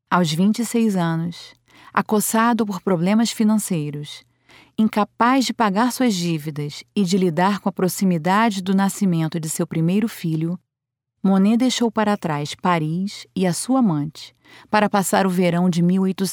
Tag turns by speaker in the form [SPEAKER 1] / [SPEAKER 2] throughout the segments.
[SPEAKER 1] Aos 26 anos, acossado por problemas financeiros, incapaz de pagar suas dívidas e de lidar com a proximidade do nascimento de seu primeiro filho, Monet deixou para trás Paris e a sua amante para passar o verão de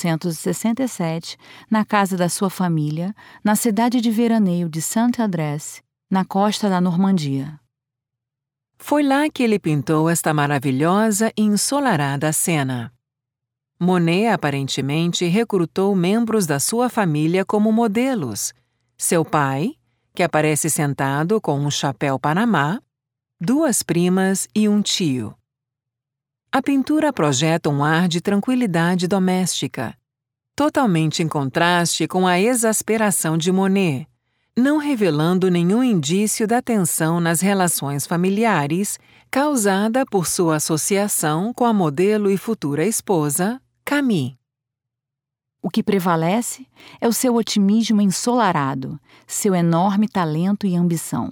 [SPEAKER 1] 1867 na casa da sua família, na cidade de veraneio de Saint-Adresse, na costa da Normandia.
[SPEAKER 2] Foi lá que ele pintou esta maravilhosa e ensolarada cena. Monet aparentemente recrutou membros da sua família como modelos. Seu pai, que aparece sentado com um chapéu panamá, 2 primas e um tio. A pintura projeta um ar de tranquilidade doméstica, totalmente em contraste com a exasperação de Monet, não revelando nenhum indício da tensão nas relações familiares causada por sua associação com a modelo e futura esposa, Camille.
[SPEAKER 1] O que prevalece é o seu otimismo ensolarado, seu enorme talento e ambição.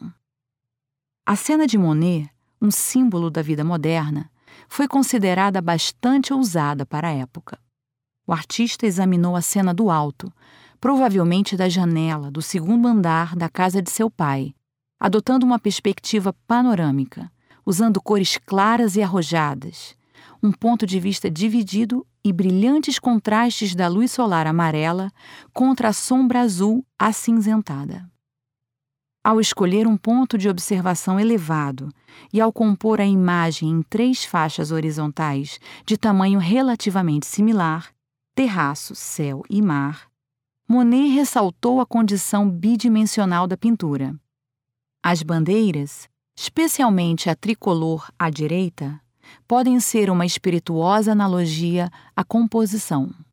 [SPEAKER 1] A cena de Monet, um símbolo da vida moderna, foi considerada bastante ousada para a época. O artista examinou a cena do alto, provavelmente da janela do 2º andar da casa de seu pai, adotando uma perspectiva panorâmica, usando cores claras e arrojadas, um ponto de vista dividido e brilhantes contrastes da luz solar amarela contra a sombra azul acinzentada. Ao escolher um ponto de observação elevado e ao compor a imagem em 3 faixas horizontais de tamanho relativamente similar, terraço, céu e mar, Monet ressaltou a condição bidimensional da pintura. As bandeiras, especialmente a tricolor à direita, podem ser uma espirituosa analogia à composição.